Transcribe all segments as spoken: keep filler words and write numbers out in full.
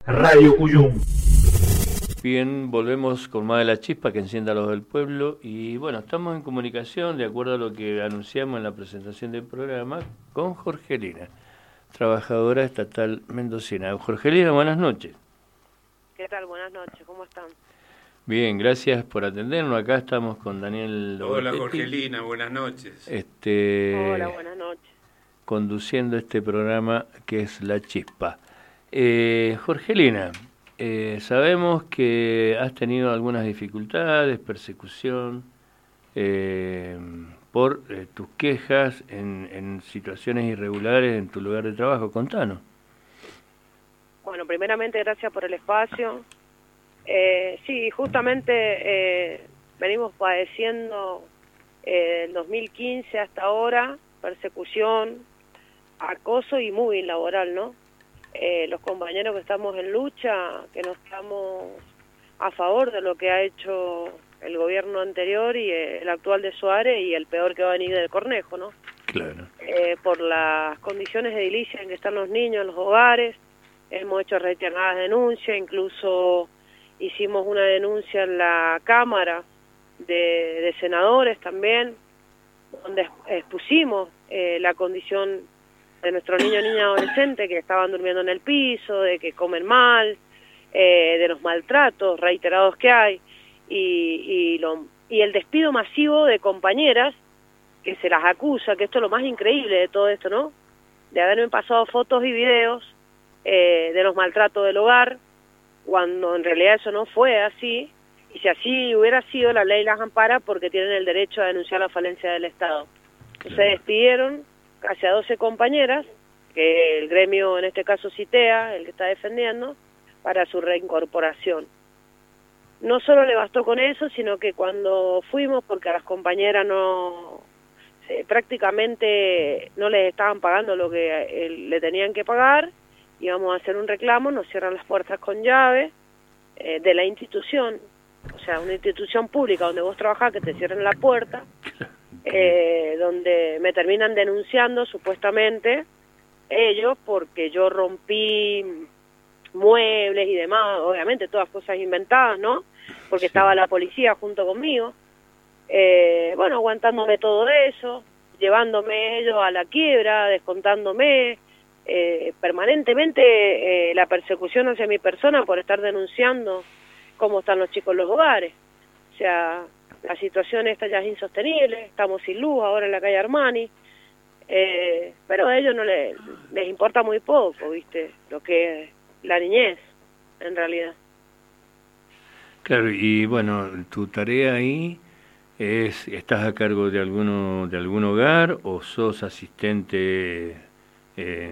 Radio Cuyum. Bien, volvemos con más de la chispa que encienda los del pueblo y bueno, estamos en comunicación de acuerdo a lo que anunciamos en la presentación del programa con Jorgelina, trabajadora estatal mendocina. Jorgelina, buenas noches. ¿Qué tal? Buenas noches, ¿cómo están? Bien, gracias por atendernos. Acá estamos con Daniel Hola Lobotetti, Jorgelina, buenas noches. Este, Hola, buenas noches. Conduciendo este programa que es La Chispa. Eh, Jorgelina, eh, sabemos que has tenido algunas dificultades, persecución, eh, por eh, tus quejas en, en situaciones irregulares en tu lugar de trabajo. Contanos. Bueno, primeramente gracias por el espacio. Eh, sí, justamente eh, venimos padeciendo eh, del dos mil quince hasta ahora persecución, acoso y moving laboral, ¿no? Eh, los compañeros que estamos en lucha, que no estamos a favor de lo que ha hecho el gobierno anterior y el actual de Suárez y el peor que va a venir del Cornejo, ¿no? Claro. Eh, por las condiciones de edilicia en que están los niños en los hogares, hemos hecho reiteradas denuncias, incluso hicimos una denuncia en la Cámara de, de Senadores también, donde expusimos eh, la condición de nuestros niños y niñas adolescentes que estaban durmiendo en el piso, de que comen mal, eh, de los maltratos reiterados que hay, y, y, lo, y el despido masivo de compañeras que se las acusa, que esto es lo más increíble de todo esto, ¿no? De haberme pasado fotos y videos eh, de los maltratos del hogar, cuando en realidad eso no fue así, y si así hubiera sido, la ley las ampara porque tienen el derecho a denunciar la falencia del Estado. Se despidieron casi a doce compañeras, que el gremio, en este caso CITEA, el que está defendiendo, para su reincorporación. No solo le bastó con eso, sino que cuando fuimos, porque a las compañeras no eh, prácticamente no les estaban pagando lo que eh, le tenían que pagar, íbamos a hacer un reclamo, nos cierran las puertas con llave eh, de la institución, o sea, una institución pública donde vos trabajás, que te cierren la puerta, eh, donde me terminan denunciando supuestamente ellos porque yo rompí muebles y demás, obviamente todas cosas inventadas, ¿no? Porque sí. Estaba la policía junto conmigo, eh, bueno, aguantándome todo eso, llevándome ellos a la quiebra, descontándome, eh, permanentemente eh, la persecución hacia mi persona por estar denunciando cómo están los chicos en los hogares. O sea, la situación esta ya es insostenible, estamos sin luz ahora en la calle Armani, eh, pero a ellos no les, les importa muy poco, ¿viste? Lo que es la niñez, en realidad. Claro, y bueno, tu tarea ahí es, ¿estás a cargo de alguno de algún hogar o sos asistente eh,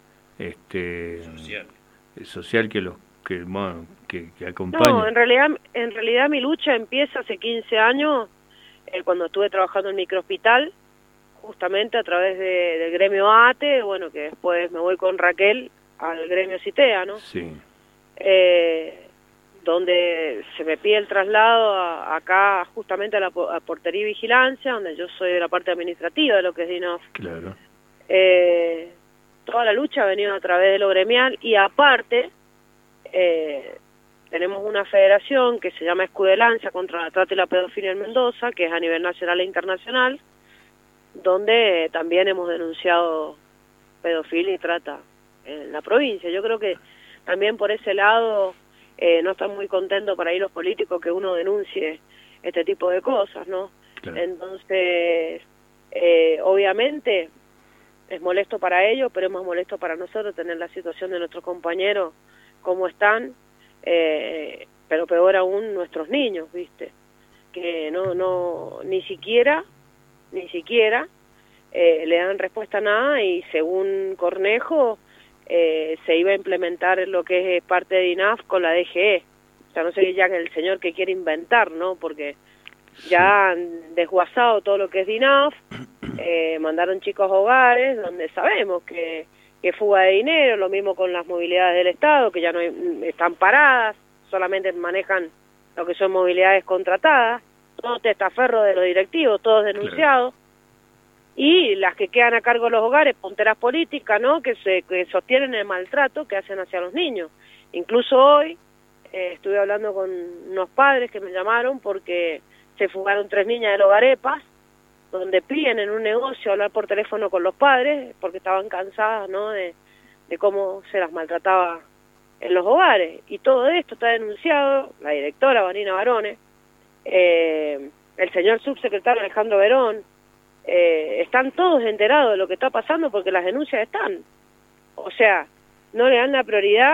este social. social que los que bueno, que, que acompaña? No, en realidad en realidad mi lucha empieza hace quince años, eh, cuando estuve trabajando en microhospital, justamente a través de, del gremio A T E, bueno, que después me voy con Raquel al gremio CITEA, ¿no? Sí. Eh, donde se me pide el traslado a, acá justamente a la a portería y vigilancia, donde yo soy de la parte administrativa de lo que es DINAF. Claro. Eh, toda la lucha ha venido a través de lo gremial y aparte eh, tenemos una federación que se llama Escudelancia contra la trata y la pedofilia en Mendoza, que es a nivel nacional e internacional, donde también hemos denunciado pedofilia y trata en la provincia. Yo creo que también por ese lado eh, no están muy contentos para ir los políticos que uno denuncie este tipo de cosas, ¿no? Claro. Entonces, eh, obviamente es molesto para ellos, pero es más molesto para nosotros tener la situación de nuestros compañeros como están, eh, pero peor aún nuestros niños, ¿viste? Que no, no, ni siquiera, ni siquiera eh, le dan respuesta a nada y según Cornejo eh, se iba a implementar lo que es parte de DINAF con la D G E. O sea, no sé ya el señor que quiere inventar, ¿no? Porque ya han desguazado todo lo que es DINAF, eh, mandaron chicos a hogares donde sabemos que, que fuga de dinero, lo mismo con las movilidades del Estado, que ya no hay, están paradas, solamente manejan lo que son movilidades contratadas, todo testaferro de los directivos, todos denunciados, claro. Y las que quedan a cargo de los hogares, punteras políticas, ¿no? Que se que sostienen el maltrato que hacen hacia los niños. Incluso hoy eh, estuve hablando con unos padres que me llamaron porque se fugaron tres niñas del hogar EPAS, donde piden en un negocio hablar por teléfono con los padres porque estaban cansadas, ¿no?, de, de cómo se las maltrataba en los hogares. Y todo esto está denunciado, la directora Vanina Barone, eh, el señor subsecretario Alejandro Verón, eh, están todos enterados de lo que está pasando porque las denuncias están. O sea, no le dan la prioridad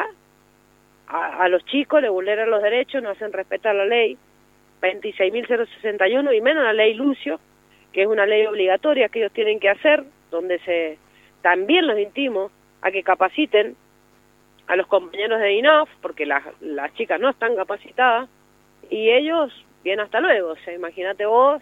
a, a los chicos, le vulneran los derechos, no hacen respetar la ley veintiséis mil sesenta y uno y menos la ley Lucio, que es una ley obligatoria que ellos tienen que hacer, donde se también los instimo a que capaciten a los compañeros de I N A F, porque las, las chicas no están capacitadas, y ellos, bien, hasta luego. O sea, imagínate vos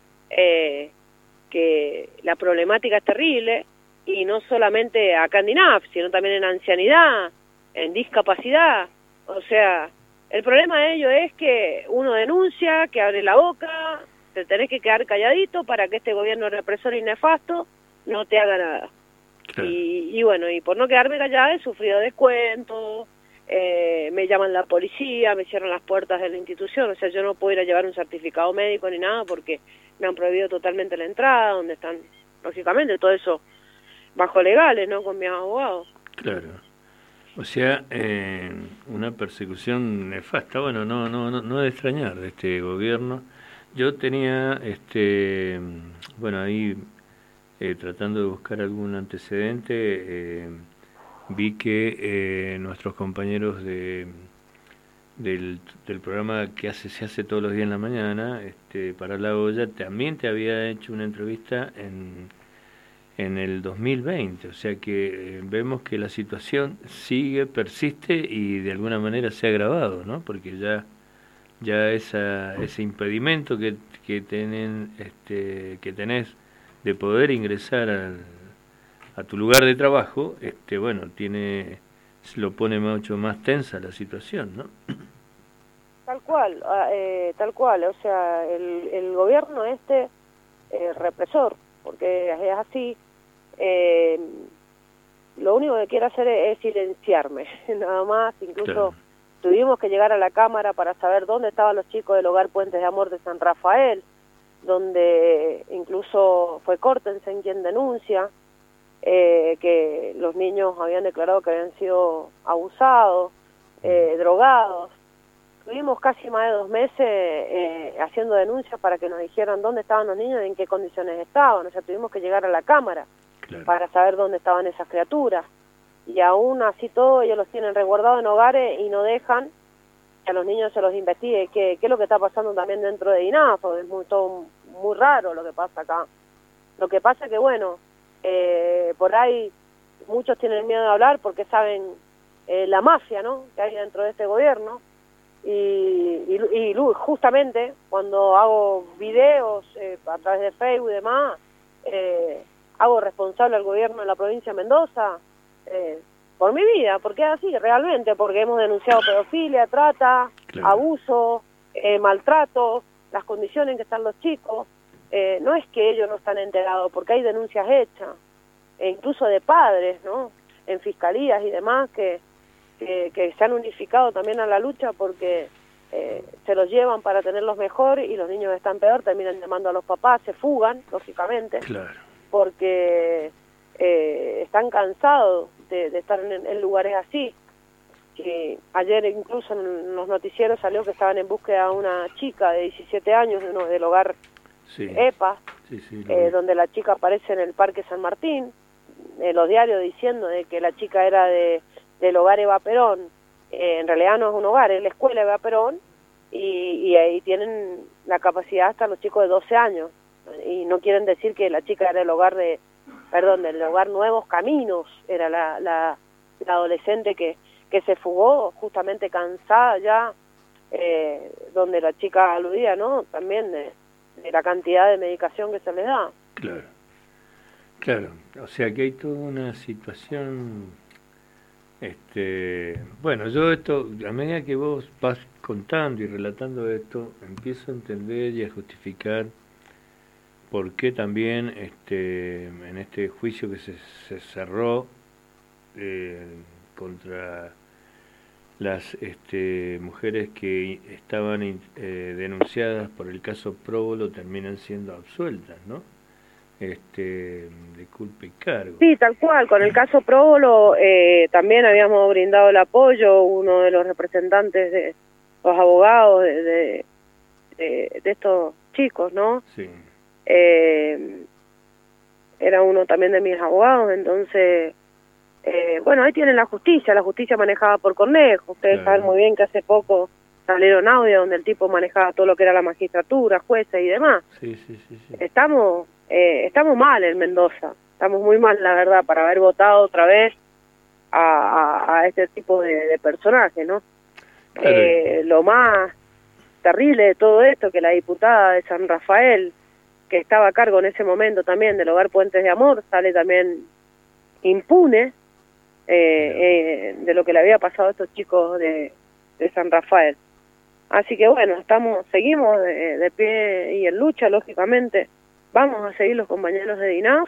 eh, que la problemática es terrible, y no solamente acá en I N A F, sino también en ancianidad, en discapacidad. O sea, el problema de ello es que uno denuncia, que abre la boca, te tenés que quedar calladito para que este gobierno represor y nefasto no te haga nada. Claro. Y, y bueno, y por no quedarme callada he sufrido descuentos, eh, me llaman la policía, me cierran las puertas de la institución, o sea, yo no puedo ir a llevar un certificado médico ni nada porque me han prohibido totalmente la entrada, donde están, lógicamente, todo eso bajo legales, ¿no?, con mis abogados. Claro. O sea, eh, una persecución nefasta. Bueno, no, no, no, no de extrañar de este gobierno. Yo tenía, este, bueno, ahí eh, tratando de buscar algún antecedente, eh, vi que eh, nuestros compañeros de del, del programa que hace se hace todos los días en la mañana, este, para La Olla, también te había hecho una entrevista en en el dos mil veinte, o sea que eh, vemos que la situación sigue, persiste y de alguna manera se ha agravado, ¿no? Porque ya ya esa, ese impedimento que, que tienen este que tenés de poder ingresar al, a tu lugar de trabajo, este bueno, tiene lo pone mucho más tensa la situación, ¿no? Tal cual, eh, tal cual, o sea, el, el gobierno este eh, represor, porque es así, eh, lo único que quiere hacer es, es silenciarme, nada más. Incluso claro, tuvimos que llegar a la Cámara para saber dónde estaban los chicos del Hogar Puentes de Amor de San Rafael, donde incluso fue Córtensen quien denuncia eh, que los niños habían declarado que habían sido abusados, eh, drogados. Tuvimos casi más de dos meses eh, haciendo denuncias para que nos dijeran dónde estaban los niños y en qué condiciones estaban. O sea, tuvimos que llegar a la Cámara claro, para saber dónde estaban esas criaturas. Y aún así todo, ellos los tienen resguardados en hogares y no dejan que a los niños se los investigue qué, qué es lo que está pasando también dentro de I N A F. Es muy, todo muy raro lo que pasa acá. Lo que pasa es que, bueno, eh, por ahí muchos tienen miedo de hablar porque saben eh, la mafia, ¿no?, que hay dentro de este gobierno. Y, y, y justamente cuando hago videos eh, a través de Facebook y demás, eh, hago responsable al gobierno de la provincia de Mendoza eh, por mi vida, porque es así realmente, porque hemos denunciado pedofilia, trata, claro, abuso, eh, maltrato, las condiciones en que están los chicos. Eh, no es que ellos no están enterados, porque hay denuncias hechas, e incluso de padres, ¿no?, en fiscalías y demás, que Que, que se han unificado también a la lucha porque eh, se los llevan para tenerlos mejor y los niños que están peor terminan llamando a los papás, se fugan, lógicamente, claro, porque eh, están cansados de, de estar en, en lugares así. Que ayer incluso en los noticieros salió que estaban en búsqueda de una chica de diecisiete años de uno, del hogar sí, EPA, sí, sí, eh, donde la chica aparece en el Parque San Martín, en los diarios diciendo de que la chica era de del hogar Eva Perón. Eh, en realidad no es un hogar, es la escuela Eva Perón, y, y ahí tienen la capacidad hasta los chicos de doce años, y no quieren decir que la chica era del hogar de, perdón, del hogar Nuevos Caminos, era la, la, la adolescente que, que se fugó justamente cansada ya, eh, donde la chica aludía, ¿no?, también de, de la cantidad de medicación que se les da. Claro, claro, o sea que hay toda una situación. Este, bueno, yo esto, a medida que vos vas contando y relatando esto, empiezo a entender y a justificar por qué también este, en este juicio que se, se cerró eh, contra las este, mujeres que estaban eh, denunciadas por el caso Próbolo terminan siendo absueltas, ¿no? Este, de culpa y cargo. Sí, tal cual. Con el caso Próbolo eh, también habíamos brindado el apoyo, uno de los representantes de los abogados de, de, de, de estos chicos, ¿no? Sí. Eh, era uno también de mis abogados, entonces, eh, bueno, ahí tienen la justicia, la justicia manejada por Cornejo. Ustedes Claro. saben muy bien que hace poco salieron audios donde el tipo manejaba todo lo que era la magistratura, jueces y demás. Sí, sí, sí, sí. Estamos, eh, estamos mal en Mendoza, estamos muy mal, la verdad, para haber votado otra vez a, a, a este tipo de, de personajes, ¿no? Claro. Eh, lo más terrible de todo esto, que la diputada de San Rafael, que estaba a cargo en ese momento también del Hogar Puentes de Amor, sale también impune eh, eh, de lo que le había pasado a estos chicos de, de San Rafael. Así que bueno, estamos, seguimos de, de pie y en lucha, lógicamente. Vamos a seguir los compañeros de DINAF.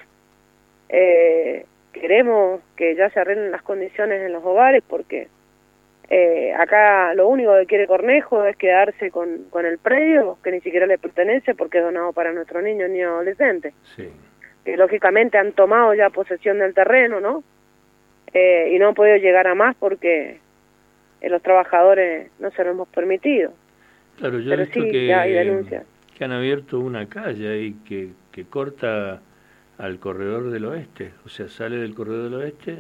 Eh, queremos que ya se arreglen las condiciones en los hogares, porque eh, acá lo único que quiere Cornejo es quedarse con, con el predio, que ni siquiera le pertenece porque es donado para nuestros niños y adolescentes. Sí. Que lógicamente han tomado ya posesión del terreno, ¿no? Eh, y no han podido llegar a más porque eh, los trabajadores no se lo hemos permitido. Claro, yo Pero he visto sí, que, ya hay denuncias. que han abierto una calle ahí que, que corta al corredor del oeste, o sea, sale del corredor del oeste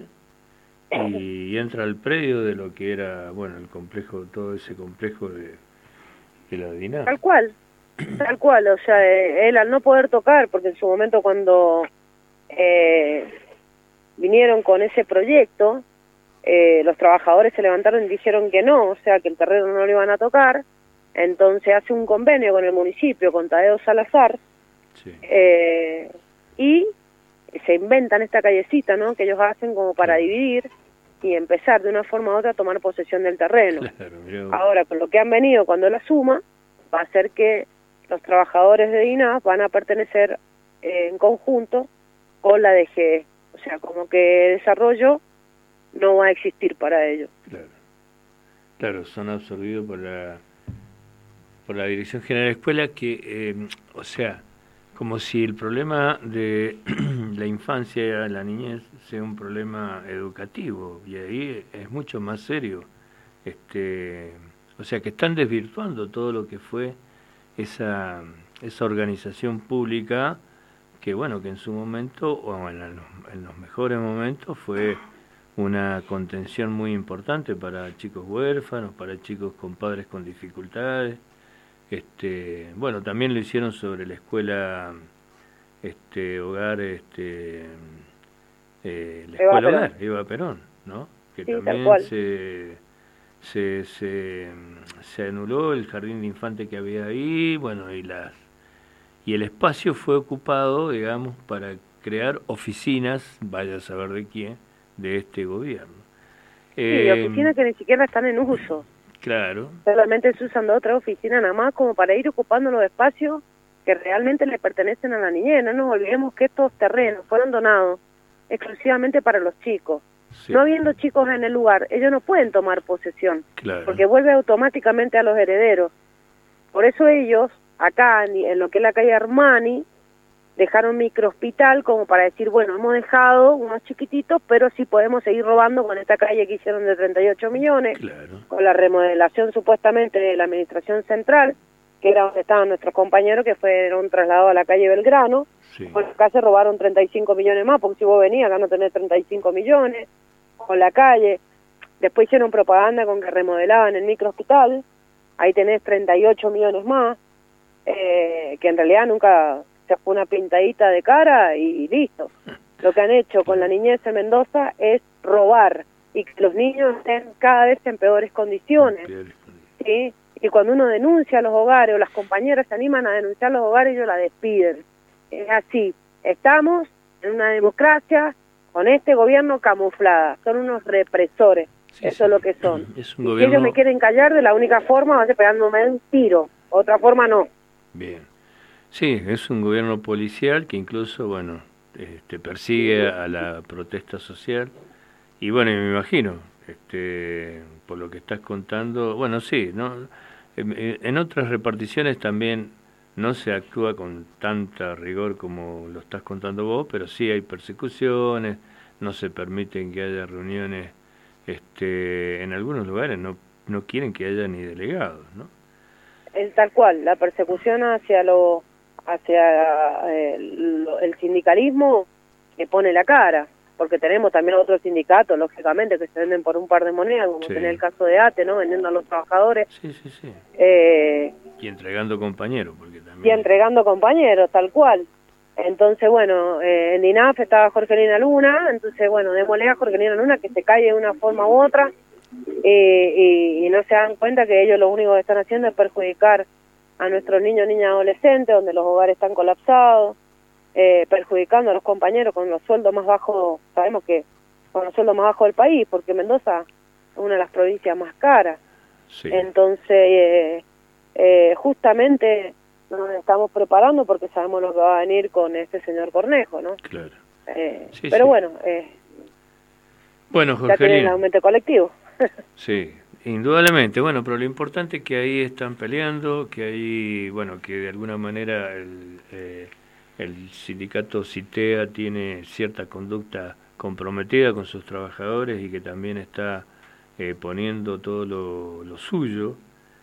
y entra al predio de lo que era, bueno, el complejo, todo ese complejo de, de la DINAF. Tal cual, tal cual, o sea, eh, él al no poder tocar, porque en su momento cuando eh, vinieron con ese proyecto, eh, los trabajadores se levantaron y dijeron que no, o sea, que el terreno no lo iban a tocar. Entonces hace un convenio con el municipio, con Tadeo Salazar, Sí. eh, y se inventan esta callecita, ¿no?, que ellos hacen como para dividir y empezar de una forma u otra a tomar posesión del terreno. Claro, mirá vos. Ahora, con lo que han venido cuando la suma, va a ser que los trabajadores de DINAF van a pertenecer eh, en conjunto con la D G E. O sea, como que desarrollo no va a existir para ellos. Claro, claro, son absorbidos por la por la Dirección General de Escuela, que, eh, o sea, como si el problema de la infancia, la niñez, sea un problema educativo, y ahí es mucho más serio. Este, o sea, que están desvirtuando todo lo que fue esa, esa organización pública, que bueno, que en su momento, o en los, en los mejores momentos, fue una contención muy importante para chicos huérfanos, para chicos con padres con dificultades. Este, bueno, también lo hicieron sobre la escuela, este, hogar, este, eh, la Eva escuela Perón. hogar, Eva Perón, ¿no? Que Sí, tal también cual. se, se, se, se anuló el jardín de infante que había ahí, bueno, y las y el espacio fue ocupado, digamos, para crear oficinas, vaya a saber de quién, de este gobierno. Sí, Eh, oficinas que ni siquiera están en uso. Claro, Solamente se usan de otra oficina nada más como para ir ocupando los espacios que realmente le pertenecen a la niñez. No nos olvidemos que estos terrenos fueron donados exclusivamente para los chicos. sí, No habiendo chicos en el lugar, ellos no pueden tomar posesión, claro. porque vuelve automáticamente a los herederos. Por eso ellos, acá en, en lo que es la calle Armani, dejaron microhospital como para decir, bueno, hemos dejado unos chiquititos, pero sí podemos seguir robando con esta calle que hicieron de treinta y ocho millones, Claro. con la remodelación supuestamente de la administración central, que era donde estaban nuestros compañeros, que fueron trasladados a la calle Belgrano. Sí. Bueno, acá se robaron treinta y cinco millones más, porque si vos venías acá no tenés treinta y cinco millones, con la calle. Después hicieron propaganda con que remodelaban el microhospital, ahí tenés treinta y ocho millones más, eh, que en realidad nunca se fue una pintadita de cara y listo. Lo que han hecho con la niñez en Mendoza es robar y que los niños estén cada vez en peores condiciones, ¿sí? Y cuando uno denuncia a los hogares o las compañeras se animan a denunciar a los hogares, ellos la despiden. Es así, estamos en una democracia con este gobierno camuflada, son unos represores, Sí, eso sí. es lo que son. Es un Y gobierno... si ellos me quieren callar, de la única forma va a ser pegándome un tiro, otra forma no. Bien. Sí, es un gobierno policial que incluso, bueno, este, persigue a la protesta social. Y bueno, me imagino, este, por lo que estás contando, bueno, sí, no, en, en otras reparticiones también no se actúa con tanta rigor como lo estás contando vos, pero sí hay persecuciones, no se permiten que haya reuniones, este, en algunos lugares no, no quieren que haya ni delegados, ¿no? Es tal cual, la persecución hacia lo hacia eh, lo, el sindicalismo que pone la cara, porque tenemos también otros sindicatos, lógicamente, que se venden por un par de monedas, como sí. en el caso de ATE, ¿no? Vendiendo a los trabajadores. Sí, sí, sí. Eh, y entregando compañeros, porque también... Y entregando compañeros, tal cual. Entonces, bueno, eh, en I N A F estaba Jorgelina Luna, entonces, bueno, démosle a Jorgelina Luna que se calle de una forma u otra, eh, y, y no se dan cuenta que ellos lo único que están haciendo es perjudicar a nuestros niños, niñas, adolescentes, donde los hogares están colapsados, eh, perjudicando a los compañeros con los sueldos más bajos, sabemos que con los sueldos más bajos del país, porque Mendoza es una de las provincias más caras. Sí. Entonces, eh, eh, justamente nos estamos preparando porque sabemos lo que va a venir con este señor Cornejo, ¿no? Claro. Eh, sí, pero sí. bueno, eh, bueno, ya tienen el aumento colectivo. Sí, indudablemente. Bueno, pero lo importante es que ahí están peleando, que ahí, bueno, que de alguna manera el, eh, el sindicato CITEA tiene cierta conducta comprometida con sus trabajadores y que también está eh, poniendo todo lo, lo suyo.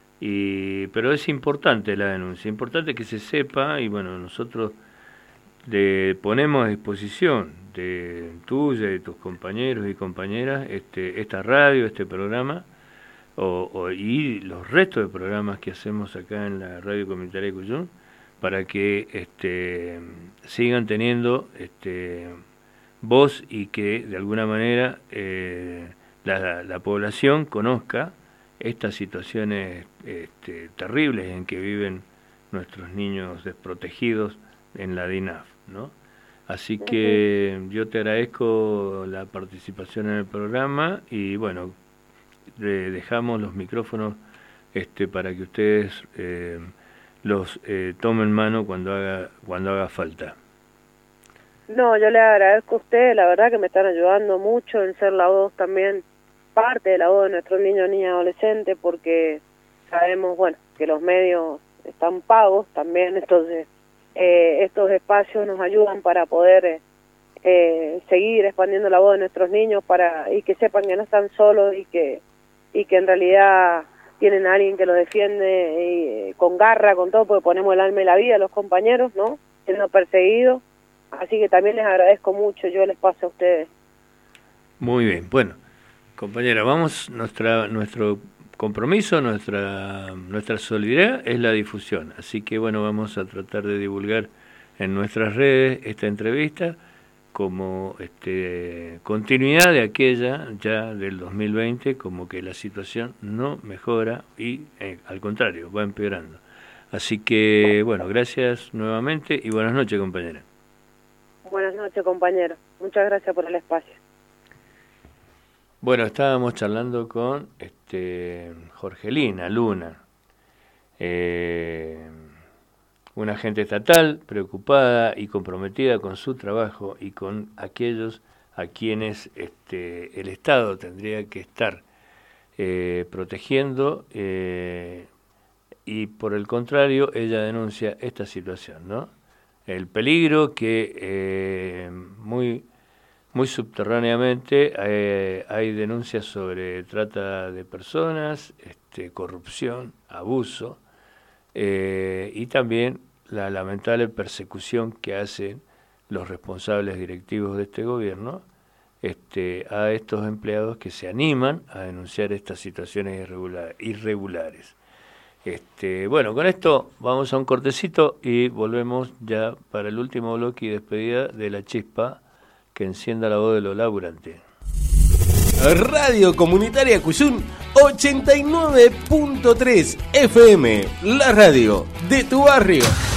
Y, pero es importante la denuncia, importante que se sepa, y bueno, nosotros le ponemos a disposición de tuya y de tus compañeros y compañeras este, esta radio, este programa, o, o, y los restos de programas que hacemos acá en la radio comunitaria de Cuyum, para que este, sigan teniendo este, voz y que de alguna manera eh, la, la población conozca estas situaciones este, terribles en que viven nuestros niños desprotegidos en la D I N A F, ¿no? Así que uh-huh. yo te agradezco la participación en el programa y bueno, le dejamos los micrófonos este, para que ustedes eh, los eh, tomen mano cuando haga cuando haga falta. No, yo le agradezco a ustedes, la verdad que me están ayudando mucho en ser la voz también, parte de la voz de nuestros niños, niñas, adolescentes, porque sabemos, bueno, que los medios están pagos también, entonces eh, estos espacios nos ayudan para poder eh, eh, seguir expandiendo la voz de nuestros niños para y que sepan que no están solos y que y que en realidad tienen a alguien que los defiende y, eh, con garra, con todo, porque ponemos el alma y la vida a los compañeros, ¿no? Siendo perseguidos, así que también les agradezco mucho yo el espacio a ustedes. Muy bien, bueno. Compañera, vamos, nuestra nuestro compromiso, nuestra nuestra solidaridad es la difusión. Así que bueno, vamos a tratar de divulgar en nuestras redes esta entrevista como este continuidad de aquella ya del dos mil veinte, como que la situación no mejora y eh, al contrario, va empeorando. Así que bueno, gracias nuevamente y buenas noches, compañera. Buenas noches, compañero. Muchas gracias por el espacio. Bueno, estábamos charlando con este, Jorgelina Luna, eh, una agente estatal preocupada y comprometida con su trabajo y con aquellos a quienes este, el Estado tendría que estar eh, protegiendo eh, y por el contrario ella denuncia esta situación, ¿no? El peligro que eh, muy... Muy subterráneamente eh, hay denuncias sobre trata de personas, este, corrupción, abuso eh, y también la lamentable persecución que hacen los responsables directivos de este gobierno este, a estos empleados que se animan a denunciar estas situaciones irregular, irregulares. Este, bueno, con esto vamos a un cortecito y volvemos ya para el último bloque y despedida de La Chispa, que encienda la voz de los laburantes. Radio Comunitaria Cuyum ochenta y nueve punto tres F M, la radio de tu barrio.